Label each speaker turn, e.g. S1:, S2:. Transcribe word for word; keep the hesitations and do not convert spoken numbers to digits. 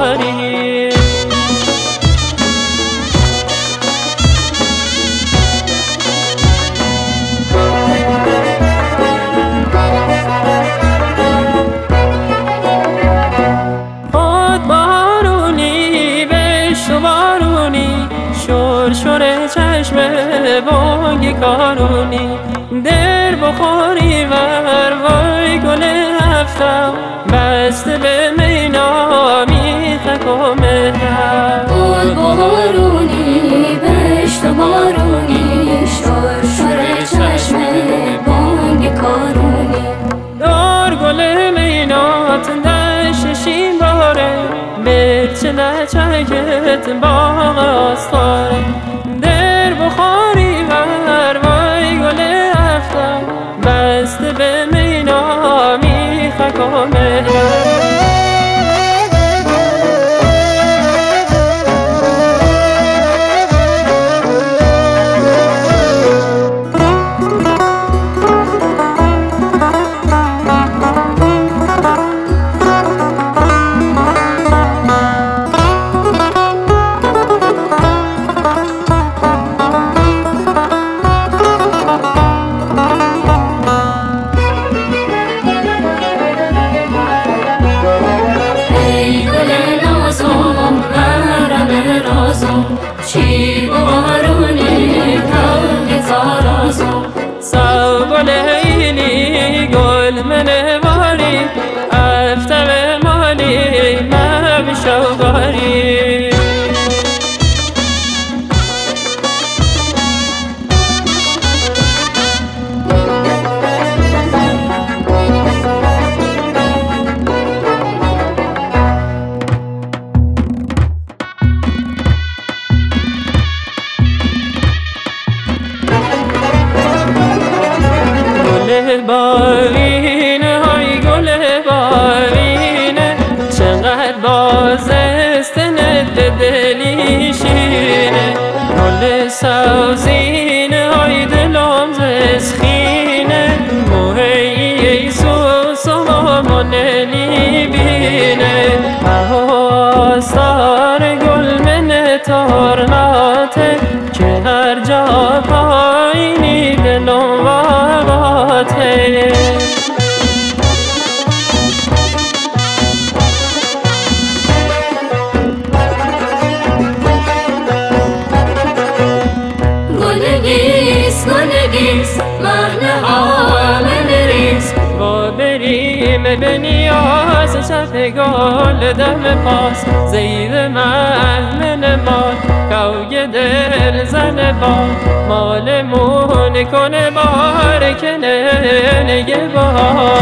S1: شوقاری. شور چشم بانگ کارونی در بخوری ور وای گل هفتم بسته به مینامی خک و مهرم.
S2: گل بارونی بشت بارونی شور شور چشم بانگ کارونی
S1: دار گل مینات دششین باره به چله چکت باغ آستاره در بخاری ور وای گل هفتم بسته به مینامی خک و مهرم.
S2: چی بارونی کل زارازم
S1: سو گل ایلی گل منواری افتم مالی مب شوقاری. بارین های گل بارین چقدر باز استند دلی شینه گل سوزین های دلم زسخینه موهی سوس و مانلی بینه آستار گل من تورناته که هر جا پایینی دلم واباته.
S2: گلگیس گلگیس مهنه ها من ریز
S1: با بریم به نیاز شب گل دم پاس زیر محمل مال کوگ دل زن باد مالمون کنه بار کنه نگه باد.